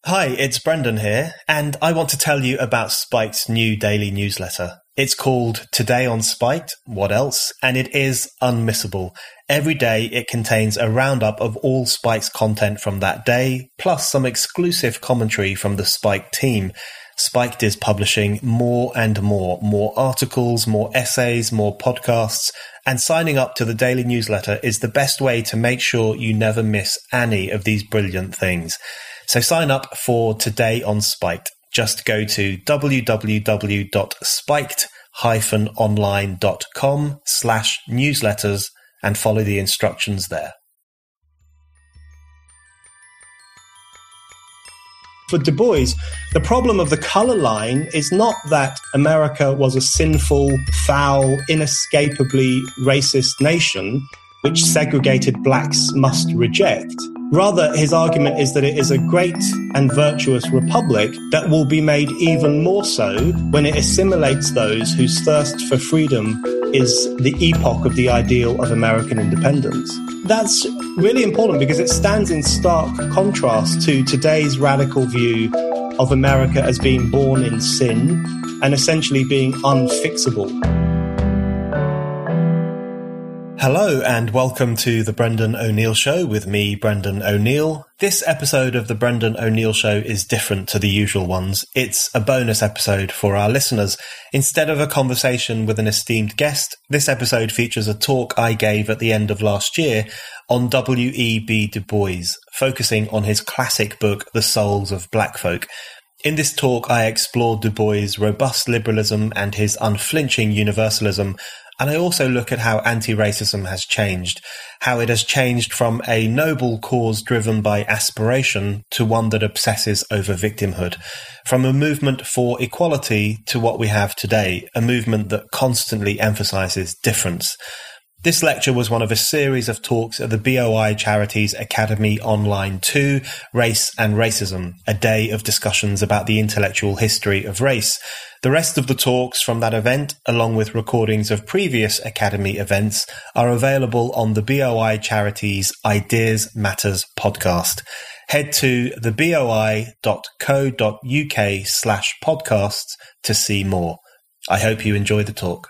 Hi, it's Brendan here, and I want to tell you about Spiked's new daily newsletter. It's called Today on Spiked, What Else? And it is unmissable. Every day it contains a roundup of all Spiked's content from that day, plus some exclusive commentary from the Spiked team. Spiked is publishing more and more articles, more essays, more podcasts, and signing up to the daily newsletter is the best way to make sure you never miss any of these brilliant things. So sign up for Today on Spiked. Just go to www.spiked-online.com/newsletters and follow the instructions there. For Du Bois, the problem of the color line is not that America was a sinful, foul, inescapably racist nation which segregated blacks must reject. Rather, his argument is that it is a great and virtuous republic that will be made even more so when it assimilates those whose thirst for freedom is the epoch of the ideal of American independence. That's really important because it stands in stark contrast to today's radical view of America as being born in sin and essentially being unfixable. Hello and welcome to The Brendan O'Neill Show with me, Brendan O'Neill. This episode of The Brendan O'Neill Show is different to the usual ones. It's a bonus episode for our listeners. Instead of a conversation with an esteemed guest, this episode features a talk I gave at the end of last year on W.E.B. Du Bois, focusing on his classic book, The Souls of Black Folk. In this talk, I explored Du Bois' robust liberalism and his unflinching universalism, and I also look at how anti-racism has changed, how it has changed from a noble cause driven by aspiration to one that obsesses over victimhood, from a movement for equality to what we have today, a movement that constantly emphasizes difference. This lecture was one of a series of talks at the BOI Charities Academy Online 2, Race and Racism, a day of discussions about the intellectual history of race. The rest of the talks from that event, along with recordings of previous Academy events, are available on the BOI Charities Ideas Matters podcast. Head to theboi.co.uk/podcasts to see more. I hope you enjoy the talk.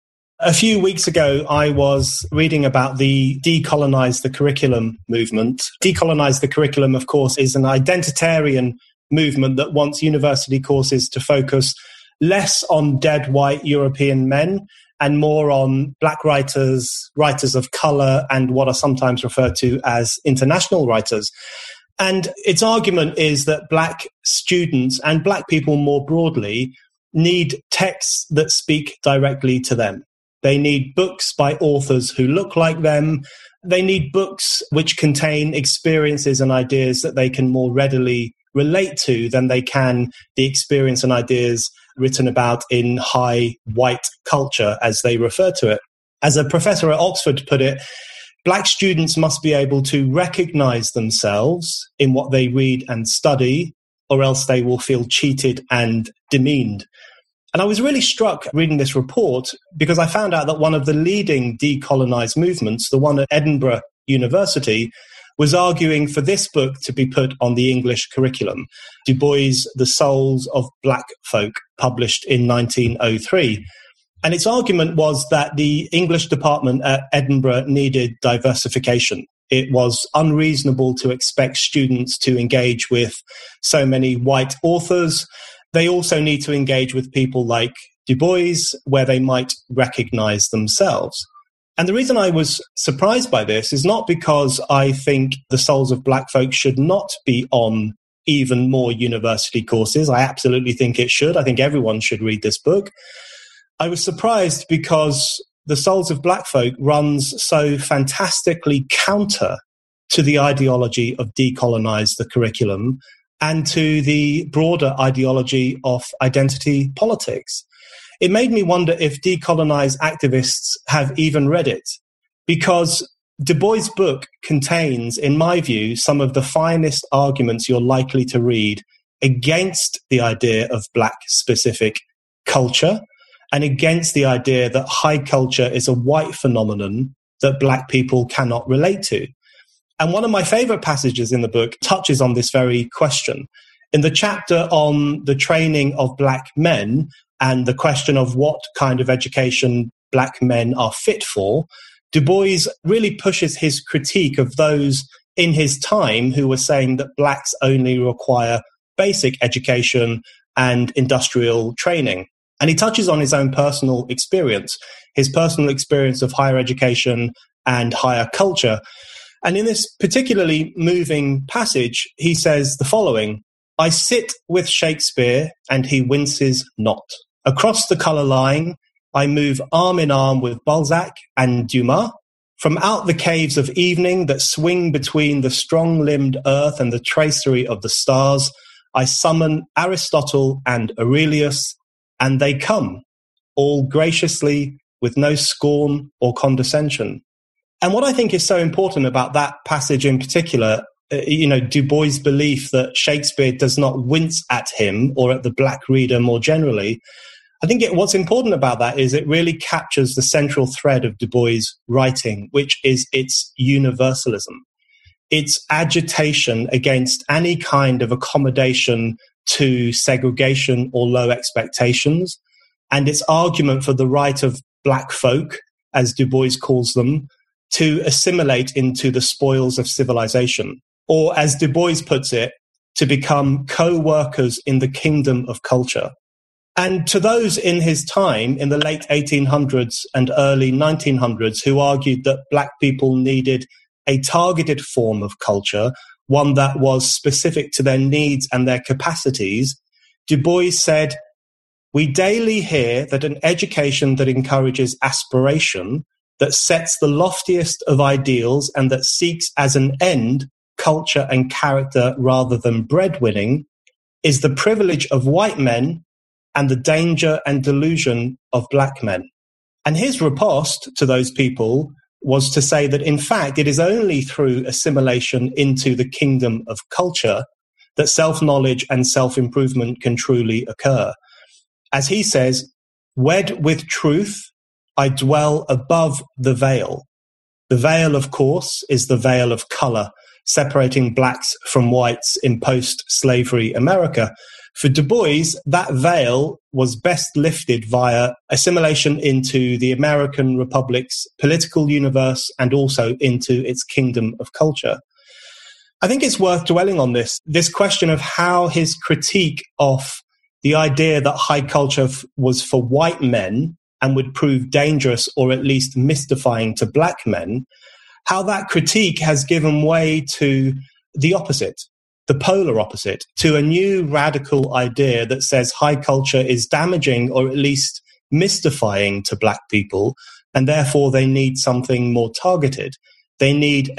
A few weeks ago, I was reading about the Decolonize the Curriculum movement. Decolonize the Curriculum, of course, is an identitarian movement that wants university courses to focus less on dead white European men and more on black writers, writers of color, and what are sometimes referred to as international writers. And its argument is that black students and black people more broadly need texts that speak directly to them. They need books by authors who look like them. They need books which contain experiences and ideas that they can more readily relate to than they can the experience and ideas written about in high white culture, as they refer to it. As a professor at Oxford put it, black students must be able to recognize themselves in what they read and study, or else they will feel cheated and demeaned. And I was really struck reading this report because I found out that one of the leading decolonized movements, the one at Edinburgh University, was arguing for this book to be put on the English curriculum, Du Bois' The Souls of Black Folk, published in 1903. And its argument was that the English department at Edinburgh needed diversification. It was unreasonable to expect students to engage with so many white authors. They also need to engage with people like Du Bois, where they might recognize themselves. And the reason I was surprised by this is not because I think The Souls of Black Folk should not be on even more university courses. I absolutely think it should. I think everyone should read this book. I was surprised because The Souls of Black Folk runs so fantastically counter to the ideology of decolonize the curriculum and to the broader ideology of identity politics. It made me wonder if decolonized activists have even read it, because Du Bois' book contains, in my view, some of the finest arguments you're likely to read against the idea of black-specific culture and against the idea that high culture is a white phenomenon that black people cannot relate to. And one of my favorite passages in the book touches on this very question. In the chapter on the training of black men and the question of what kind of education black men are fit for, Du Bois really pushes his critique of those in his time who were saying that blacks only require basic education and industrial training. And he touches on his own personal experience of higher education and higher culture. And in this particularly moving passage, he says the following: "I sit with Shakespeare and he winces not. Across the colour line, I move arm in arm with Balzac and Dumas. From out the caves of evening that swing between the strong-limbed earth and the tracery of the stars, I summon Aristotle and Aurelius, and they come, all graciously, with no scorn or condescension." And what I think is so important about that passage in particular, Du Bois' belief that Shakespeare does not wince at him or at the black reader more generally, I think what's important about that is it really captures the central thread of Du Bois' writing, which is its universalism, its agitation against any kind of accommodation to segregation or low expectations, and its argument for the right of black folk, as Du Bois calls them, to assimilate into the spoils of civilization, or as Du Bois puts it, to become co-workers in the kingdom of culture. And to those in his time, in the late 1800s and early 1900s, who argued that black people needed a targeted form of culture, one that was specific to their needs and their capacities, Du Bois said, "We daily hear that an education that encourages aspiration, that sets the loftiest of ideals and that seeks as an end culture and character rather than breadwinning, is the privilege of white men and the danger and delusion of black men." And his riposte to those people was to say that, in fact, it is only through assimilation into the kingdom of culture that self-knowledge and self-improvement can truly occur. As he says, "Wed with truth, I dwell above the veil." The veil, of course, is the veil of color, separating blacks from whites in post-slavery America. For Du Bois, that veil was best lifted via assimilation into the American Republic's political universe and also into its kingdom of culture. I think it's worth dwelling on this question of how his critique of the idea that high culture was for white men and would prove dangerous or at least mystifying to black men, how that critique has given way to the opposite, the polar opposite, to a new radical idea that says high culture is damaging or at least mystifying to black people, and therefore they need something more targeted. They need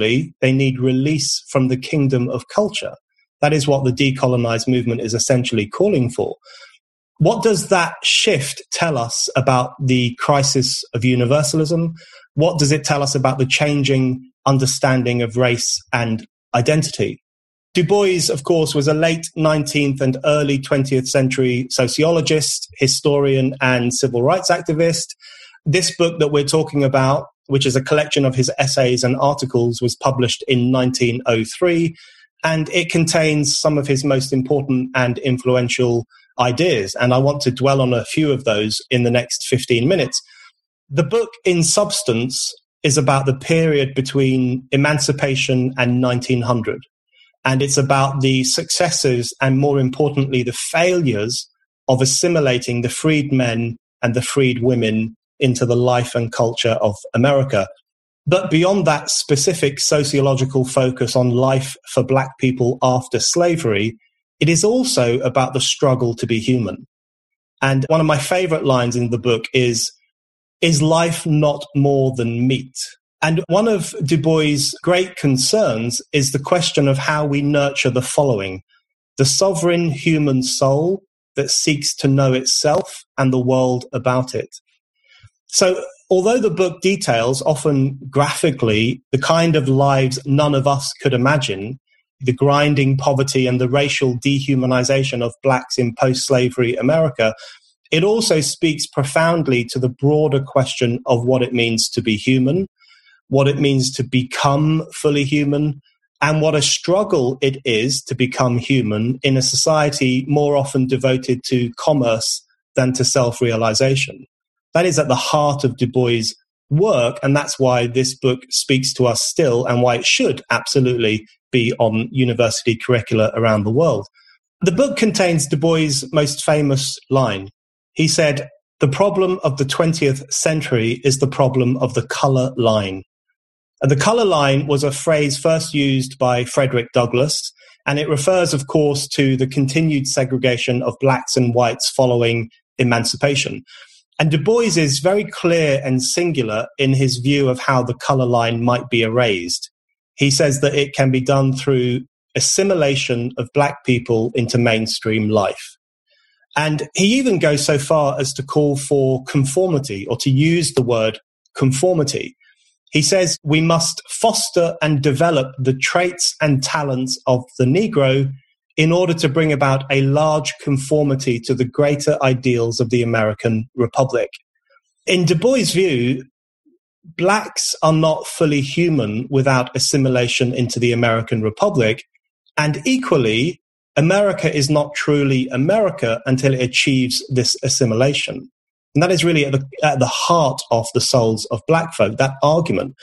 release from the kingdom of culture. That is what the decolonized movement is essentially calling for. What does that shift tell us about the crisis of universalism? What does it tell us about the changing understanding of race and identity? Du Bois, of course, was a late 19th and early 20th century sociologist, historian, and civil rights activist. This book that we're talking about, which is a collection of his essays and articles, was published in 1903, and it contains some of his most important and influential ideas. And I want to dwell on a few of those in the next 15 minutes. The book, in substance, is about the period between emancipation and 1900. And it's about the successes and, more importantly, the failures of assimilating the freed men and the freed women into the life and culture of America. But beyond that specific sociological focus on life for black people after slavery, it is also about the struggle to be human. And one of my favorite lines in the book is life not more than meat? And one of Du Bois' great concerns is the question of how we nurture the following: the sovereign human soul that seeks to know itself and the world about it. So, although the book details, often graphically, the kind of lives none of us could imagine, the grinding poverty and the racial dehumanization of blacks in post-slavery America, it also speaks profoundly to the broader question of what it means to be human, what it means to become fully human, and what a struggle it is to become human in a society more often devoted to commerce than to self-realization. That is at the heart of Du Bois' work, and that's why this book speaks to us still and why it should absolutely be on university curricula around the world. The book contains Du Bois' most famous line. He said, "The problem of the 20th century is the problem of the color line." And the color line was a phrase first used by Frederick Douglass, and it refers, of course, to the continued segregation of blacks and whites following emancipation. And Du Bois is very clear and singular in his view of how the color line might be erased. He says that it can be done through assimilation of black people into mainstream life. And he even goes so far as to call for conformity, or to use the word conformity. He says we must foster and develop the traits and talents of the Negro in order to bring about a large conformity to the greater ideals of the American Republic. In Du Bois' view, blacks are not fully human without assimilation into the American Republic, and equally, America is not truly America until it achieves this assimilation. And that is really at the heart of the souls of black folk, that argument.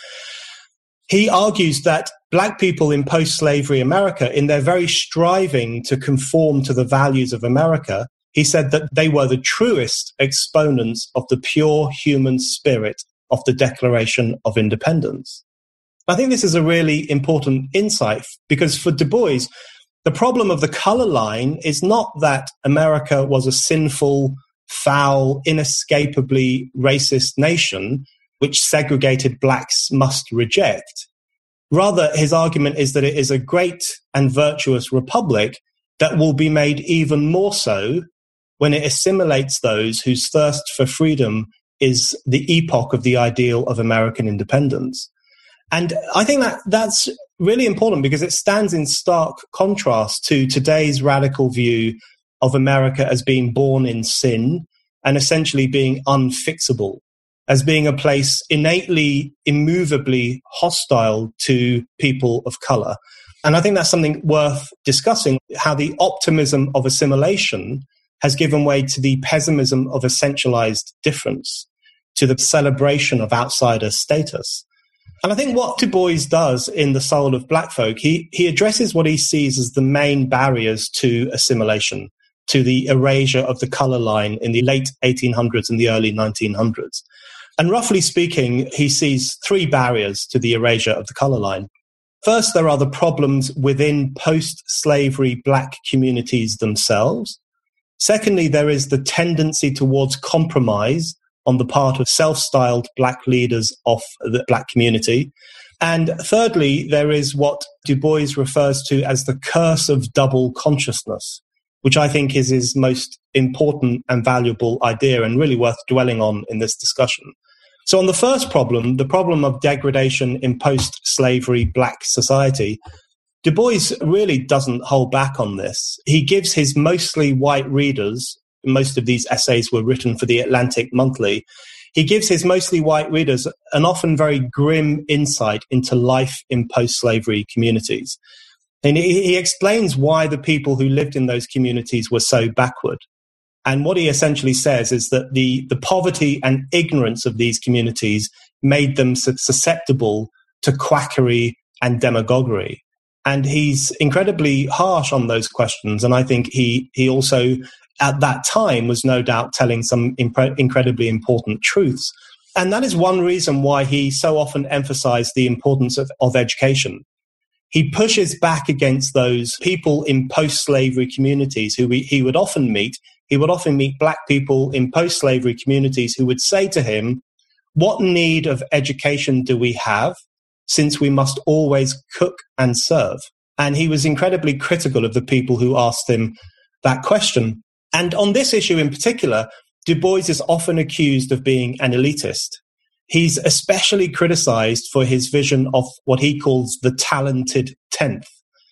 He argues that black people in post-slavery America, in their very striving to conform to the values of America, he said that they were the truest exponents of the pure human spirit of the Declaration of Independence. I think this is a really important insight, because for Du Bois, the problem of the color line is not that America was a sinful, foul, inescapably racist nation which segregated blacks must reject. Rather, his argument is that it is a great and virtuous republic that will be made even more so when it assimilates those whose thirst for freedom is the epoch of the ideal of American independence. And I think that that's really important, because it stands in stark contrast to today's radical view of America as being born in sin and essentially being unfixable, as being a place innately, immovably hostile to people of color. And I think that's something worth discussing, how the optimism of assimilation has given way to the pessimism of essentialized difference, to the celebration of outsider status. And I think what Du Bois does in The Soul of Black Folk, he addresses what he sees as the main barriers to assimilation, to the erasure of the color line in the late 1800s and the early 1900s. And roughly speaking, he sees three barriers to the erasure of the color line. First, there are the problems within post-slavery black communities themselves. Secondly, there is the tendency towards compromise on the part of self-styled black leaders of the black community. And thirdly, there is what Du Bois refers to as the curse of double consciousness, which I think is his most important and valuable idea and really worth dwelling on in this discussion. So on the first problem, the problem of degradation in post-slavery black society, Du Bois really doesn't hold back on this. He gives his mostly white readers, most of these essays were written for the Atlantic Monthly, he gives his mostly white readers an often very grim insight into life in post-slavery communities. And he explains why the people who lived in those communities were so backward. And what he essentially says is that the poverty and ignorance of these communities made them susceptible to quackery and demagoguery. And he's incredibly harsh on those questions. And I think he also, at that time, was no doubt telling some incredibly important truths. And that is one reason why he so often emphasized the importance of education. He pushes back against those people in post-slavery communities who he would often meet. He would often meet black people in post-slavery communities who would say to him, "What need of education do we have, since we must always cook and serve?" And he was incredibly critical of the people who asked him that question. And on this issue in particular, Du Bois is often accused of being an elitist. He's especially criticized for his vision of what he calls the talented 10th.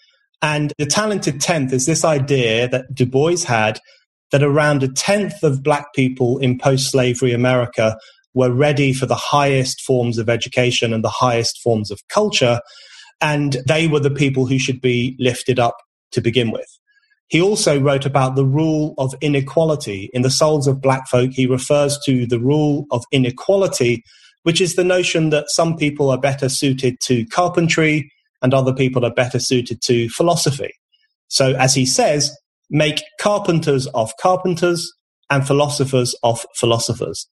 And the talented 10th is this idea that Du Bois had that around a 10th of black people in post-slavery America were ready for the highest forms of education and the highest forms of culture, and they were the people who should be lifted up to begin with. He also wrote about the rule of inequality. In The Souls of Black Folk, he refers to the rule of inequality, which is the notion that some people are better suited to carpentry and other people are better suited to philosophy. So, as he says, make carpenters of carpenters and philosophers of philosophers.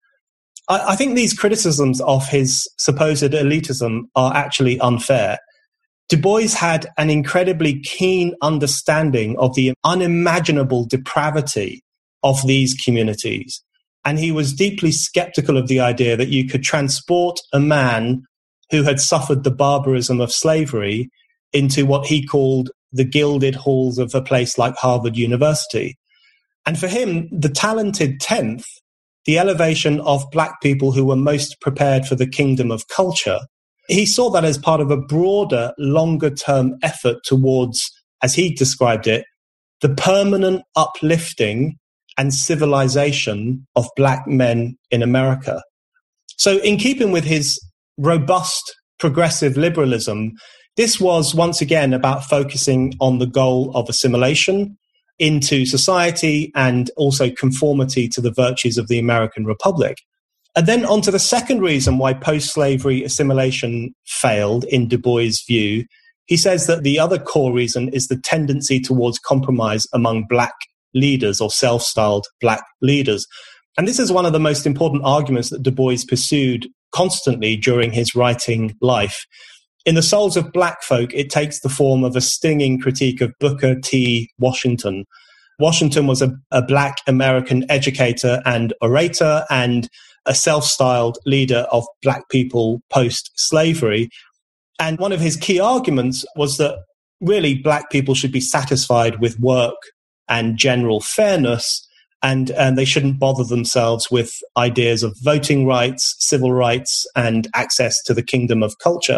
I think these criticisms of his supposed elitism are actually unfair. Du Bois had an incredibly keen understanding of the unimaginable depravity of these communities. And he was deeply skeptical of the idea that you could transport a man who had suffered the barbarism of slavery into what he called the gilded halls of a place like Harvard University. And for him, the talented 10th, the elevation of black people who were most prepared for the kingdom of culture, he saw that as part of a broader, longer-term effort towards, as he described it, the permanent uplifting and civilization of black men in America. So in keeping with his robust progressive liberalism, this was once again about focusing on the goal of assimilation into society and also conformity to the virtues of the American Republic. And then on to the second reason why post-slavery assimilation failed in Du Bois' view. He says that the other core reason is the tendency towards compromise among black leaders or self-styled black leaders. And this is one of the most important arguments that Du Bois pursued constantly during his writing life. In The Souls of Black Folk, it takes the form of a stinging critique of Booker T. Washington. Washington was a black American educator and orator and a self-styled leader of black people post-slavery. And one of his key arguments was that really black people should be satisfied with work and general fairness, and they shouldn't bother themselves with ideas of voting rights, civil rights, and access to the kingdom of culture.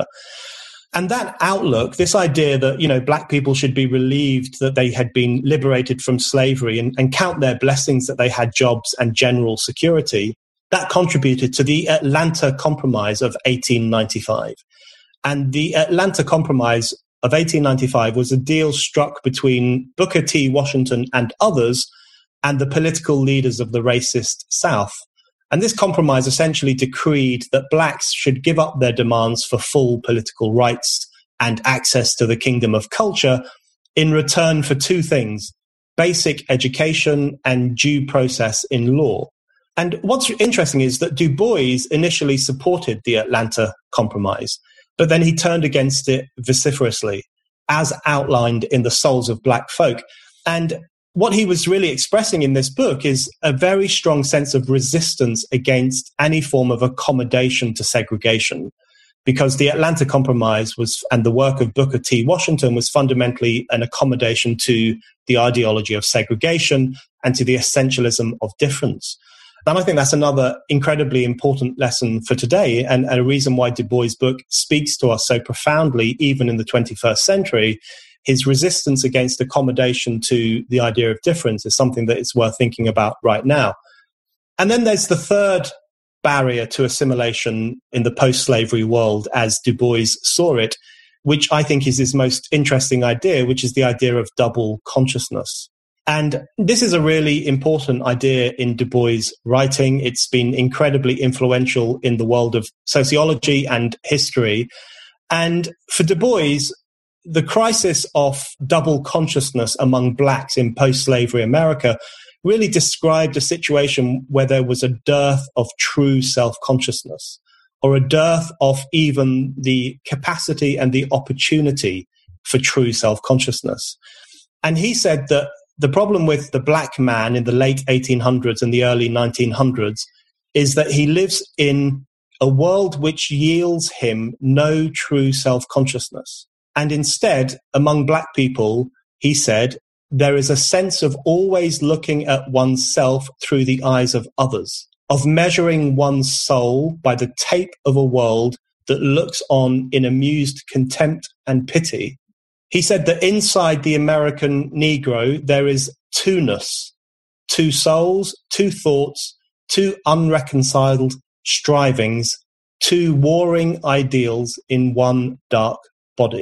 And that outlook, this idea that, you know, black people should be relieved that they had been liberated from slavery and count their blessings that they had jobs and general security, that contributed to the Atlanta Compromise of 1895. And the Atlanta Compromise of 1895 was a deal struck between Booker T. Washington and others and the political leaders of the racist South. And this compromise essentially decreed that blacks should give up their demands for full political rights and access to the kingdom of culture in return for two things: basic education and due process in law. And what's interesting is that Du Bois initially supported the Atlanta Compromise, but then he turned against it vociferously, as outlined in The Souls of Black Folk. And what he was really expressing in this book is a very strong sense of resistance against any form of accommodation to segregation, because the Atlanta Compromise and the work of Booker T. Washington was fundamentally an accommodation to the ideology of segregation and to the essentialism of difference. And I think that's another incredibly important lesson for today, and a reason why Du Bois' book speaks to us so profoundly, even in the 21st century. His resistance against accommodation to the idea of difference is something that it's worth thinking about right now. And then there's the third barrier to assimilation in the post-slavery world, as Du Bois saw it, which I think is his most interesting idea, which is the idea of double consciousness. And this is a really important idea in Du Bois' writing. It's been incredibly influential in the world of sociology and history. And for Du Bois, the crisis of double consciousness among blacks in post-slavery America really described a situation where there was a dearth of true self-consciousness, or a dearth of even the capacity and the opportunity for true self-consciousness. And he said that the problem with the black man in the late 1800s and the early 1900s is that he lives in a world which yields him no true self-consciousness. And instead, among black people, he said, there is a sense of always looking at oneself through the eyes of others, of measuring one's soul by the tape of a world that looks on in amused contempt and pity. He said that inside the American Negro, there is two-ness, two souls, two thoughts, two unreconciled strivings, two warring ideals in one dark body.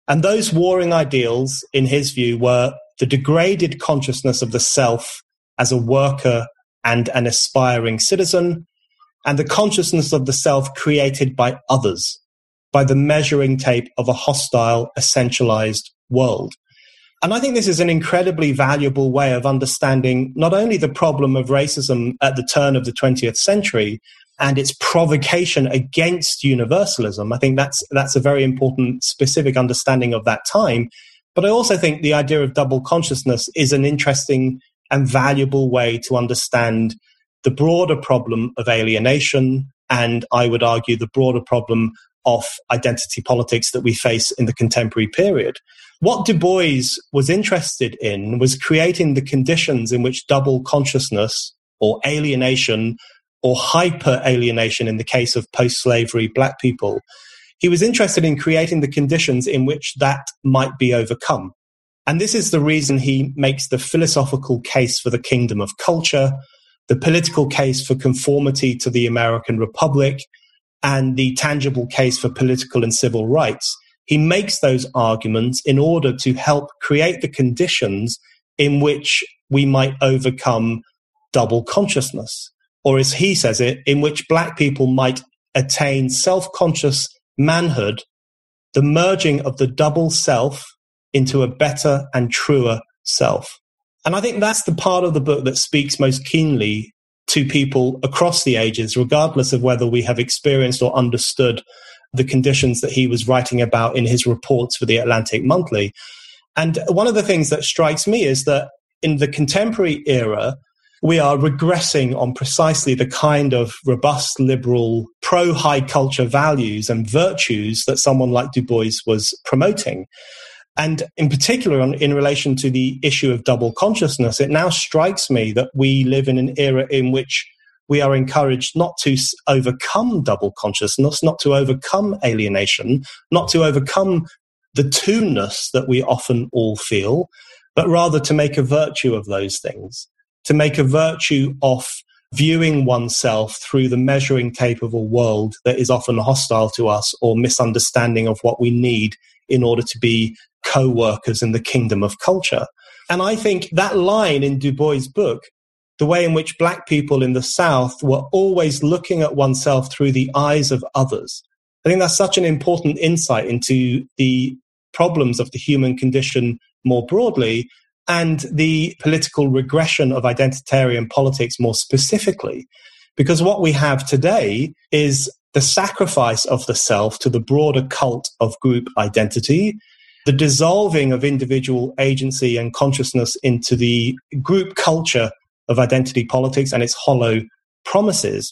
And those warring ideals, in his view, were the degraded consciousness of the self as a worker and an aspiring citizen, and the consciousness of the self created by others, by the measuring tape of a hostile, essentialized world. And I think this is an incredibly valuable way of understanding not only the problem of racism at the turn of the 20th century and its provocation against universalism. I think that's a very important specific understanding of that time. But I also think the idea of double consciousness is an interesting and valuable way to understand the broader problem of alienation, and I would argue the broader problem of identity politics that we face in the contemporary period. What Du Bois was interested in was creating the conditions in which double consciousness or alienation or hyper-alienation in the case of post-slavery black people, he was interested in creating the conditions in which that might be overcome. And this is the reason he makes the philosophical case for the kingdom of culture, the political case for conformity to the American Republic, and the tangible case for political and civil rights. He makes those arguments in order to help create the conditions in which we might overcome double consciousness, or as he says it, in which black people might attain self-conscious manhood, the merging of the double self into a better and truer self. And I think that's the part of the book that speaks most keenly to people across the ages, regardless of whether we have experienced or understood the conditions that he was writing about in his reports for the Atlantic Monthly. And one of the things that strikes me is that in the contemporary era, we are regressing on precisely the kind of robust, liberal, pro-high culture values and virtues that someone like Du Bois was promoting. And in particular, in relation to the issue of double consciousness, it now strikes me that we live in an era in which we are encouraged not to overcome double consciousness, not to overcome alienation, not to overcome the two-ness that we often all feel, but rather to make a virtue of those things, to make a virtue of viewing oneself through the measuring tape of a world that is often hostile to us or misunderstanding of what we need in order to be co-workers in the kingdom of culture. And I think that line in Du Bois' book, the way in which black people in the South were always looking at oneself through the eyes of others, I think that's such an important insight into the problems of the human condition more broadly and the political regression of identitarian politics more specifically. Because what we have today is the sacrifice of the self to the broader cult of group identity, the dissolving of individual agency and consciousness into the group culture of identity politics and its hollow promises.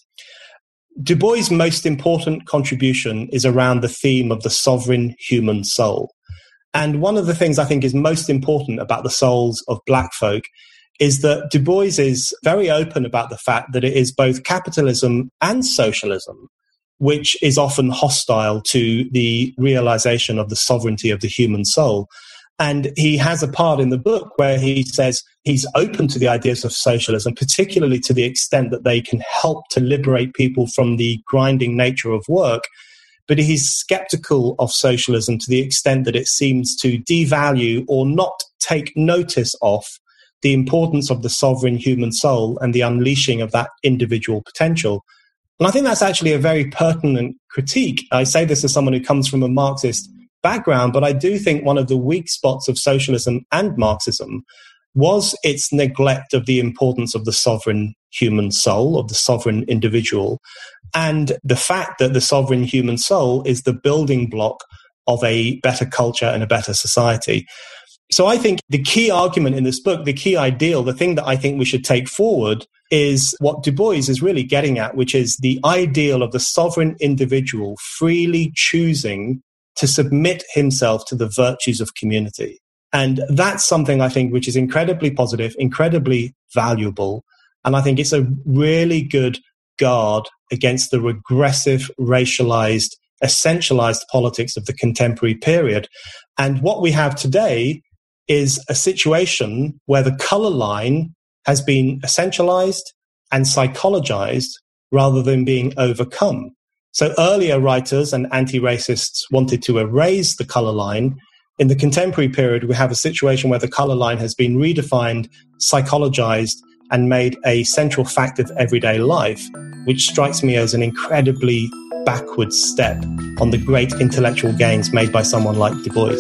Du Bois' most important contribution is around the theme of the sovereign human soul. And one of the things I think is most important about the souls of black folk is that Du Bois is very open about the fact that it is both capitalism and socialism which is often hostile to the realization of the sovereignty of the human soul. And he has a part in the book where he says he's open to the ideas of socialism, particularly to the extent that they can help to liberate people from the grinding nature of work. But he's skeptical of socialism to the extent that it seems to devalue or not take notice of the importance of the sovereign human soul and the unleashing of that individual potential. And I think that's actually a very pertinent critique. I say this as someone who comes from a Marxist background, but I do think one of the weak spots of socialism and Marxism was its neglect of the importance of the sovereign human soul, of the sovereign individual, and the fact that the sovereign human soul is the building block of a better culture and a better society. So I think the key argument in this book, the key ideal, the thing that I think we should take forward is what Du Bois is really getting at, which is the ideal of the sovereign individual freely choosing to submit himself to the virtues of community. And that's something I think which is incredibly positive, incredibly valuable. And I think it's a really good guard against the regressive, racialized, essentialized politics of the contemporary period. And what we have today is a situation where the color line has been essentialized and psychologized rather than being overcome. So earlier writers and anti-racists wanted to erase the color line. In the contemporary period, we have a situation where the colour line has been redefined, psychologized, and made a central fact of everyday life, which strikes me as an incredibly backward step on the great intellectual gains made by someone like Du Bois.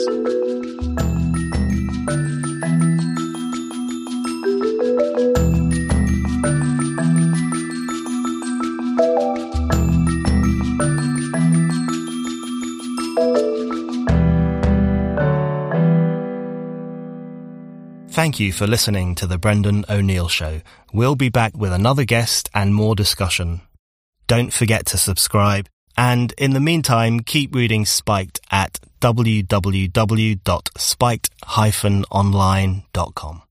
Thank you for listening to The Brendan O'Neill Show. We'll be back with another guest and more discussion. Don't forget to subscribe, and in the meantime, keep reading Spiked at www.spiked-online.com.